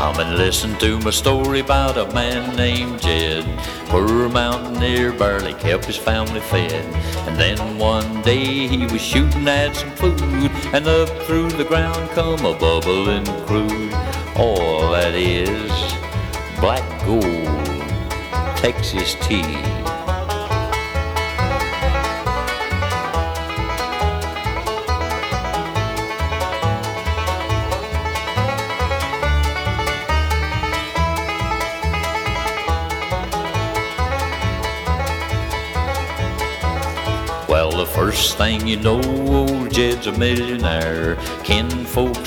Come and listen to my story about a man named Jed. Poor mountaineer barely kept his family fed. And then one day he was shooting at some food, and up through the ground come a bubbling crude. All that is black gold, Texas tea. Well, the first thing you know, old Jed's a millionaire. Kinfolk